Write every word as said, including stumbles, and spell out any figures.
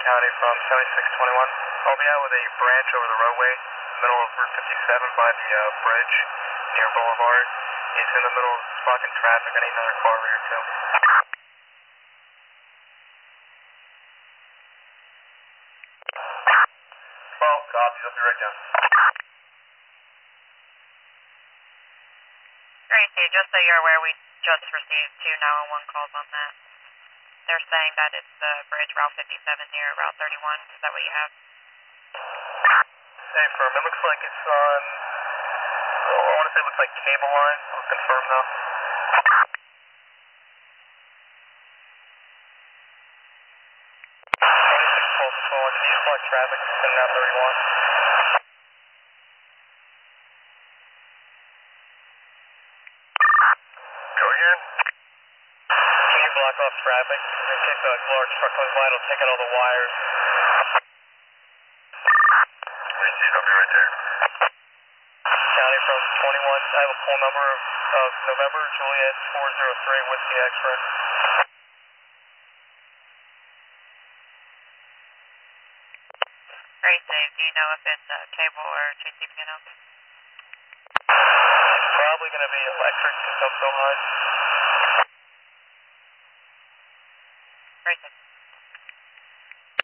County from seventy-six twenty-one. I'll be out with a branch over the roadway, middle of Route fifty-seven by the uh, bridge near Boulevard. He's in the middle of blocking traffic. I need another car over here too. twelve, copy. I'll be right down. Great, Steve. Just so you're aware, we just received two nine one one calls on that. They're saying that it's the bridge Route fifty-seven near Route thirty-one. Is that what you have? Hey, firm. It looks like it's on. Oh, I want to say it looks like cable line. I'll confirm though. twenty-six Pulse Phone. Can you select traffic? ten now thirty-one. Go again. Can you block off traffic in case a large truck comes by? It'll take out all the wires. Receive. I'll be right there. County from twenty-one. I have a full number of, of November, Juliet four zero three, Whiskey X-ray. Great, Steve. Do you know if it's uh, cable or J C P N O? It's probably going to be electric because I'm so high.